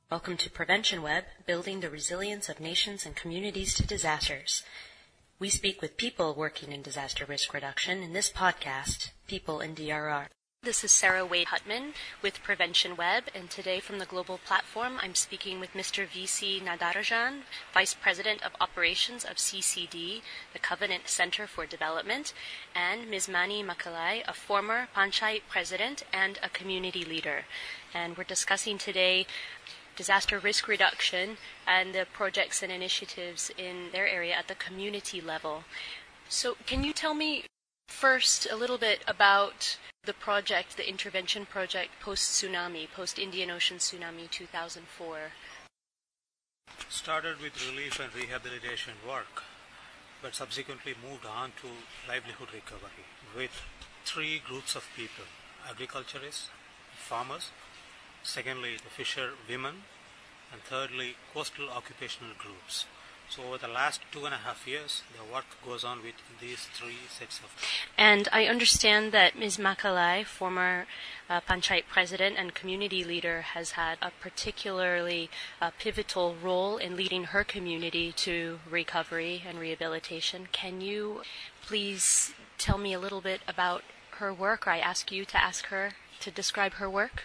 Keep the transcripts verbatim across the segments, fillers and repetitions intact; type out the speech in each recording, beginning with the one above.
Welcome to Prevention Web, building the resilience of nations and communities to disasters. We speak with people working in disaster risk reduction in this podcast, People in D R R. This is Sarah Wade Hutman with Prevention Web, and today from the Global Platform, I'm speaking with Mister V C Nadarajan, Vice President of Operations of C C D, the Covenant Center for Development, and Miz Mani Makalai, a former Panchayat President and a community leader. And we're discussing today disaster risk reduction and the projects and initiatives in their area at the community level. So can you tell me first a little bit about the project, the intervention project post-tsunami, post-Indian Ocean Tsunami two thousand four? Started with relief and rehabilitation work, but subsequently moved on to livelihood recovery with three groups of people: agriculturists, farmers, secondly the fisher women, and thirdly coastal occupational groups. So over the last two and a half years, the work goes on with these three sets of... And I understand that Miz Makalai, former uh, Panchayat President and community leader, has had a particularly uh, pivotal role in leading her community to recovery and rehabilitation. Can you please tell me a little bit about her work, or I ask you to ask her to describe her work?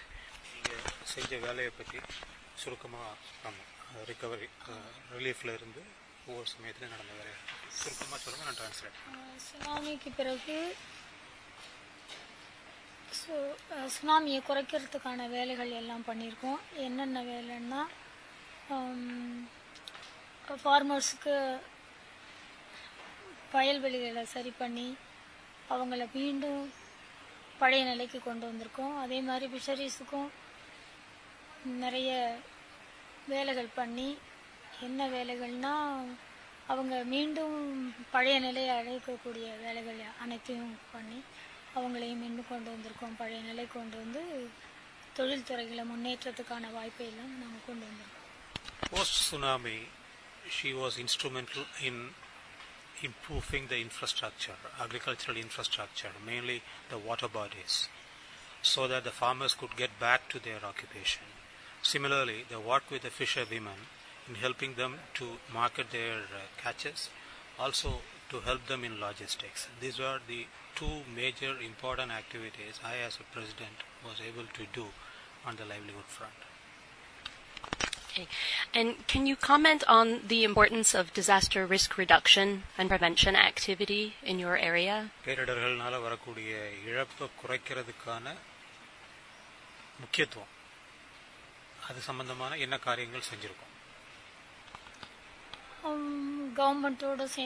recovery relief la irundhu over சமயத்துல நடந்த வேலை சுருக்கமா சொல்லுங்க, நான் translate பண்றேன். சுனாமிக்கு பிறகு so சுனாமியை குறைக்கிறதுக்கான வேலைகள் எல்லாம் பண்ணியிருக்கோம். என்னென்ன வேலைன்னா, ஃபார்மர்ஸுக்கு வயல்வெளிகளை சரி பண்ணி அவங்கள மீண்டும் பழைய நிலைக்கு கொண்டு வந்திருக்கோம். அதே மாதிரி ஃபிஷரிஸுக்கும் நிறைய வேலைகள் பண்ணி, என்ன வேலைகள்னா அவங்க மீண்டும் பழைய நிலையை அழைக்கக்கூடிய வேலைகள் அனைத்தையும் பண்ணி அவங்களையும் மீண்டும் கொண்டு வந்திருக்கோம். பழைய நிலை கொண்டு வந்து தொழில்துறைகளை முன்னேற்றத்துக்கான வாய்ப்பை எல்லாம் நாங்கள் கொண்டு வந்திருக்கோம். Post tsunami, she was instrumental in improving the infrastructure, agricultural infrastructure, mainly the water bodies, so that the farmers could get back to their occupation. Similarly, they work with the fisher women in helping them to market their uh, catches, also to help them in logistics. These were the two major important activities I as a president was able to do on the livelihood front. Okay. And can you comment on the importance of disaster risk reduction and prevention activity in your area? பேரிடர்களால வரக்கூடிய இழப்பை குறைக்கிறதுக்கான முக்கியத்துவம், அது சம்பந்தமான என்ன காரியங்கள் செஞ்சிருக்கோம்? கவர்மெண்ட்டோட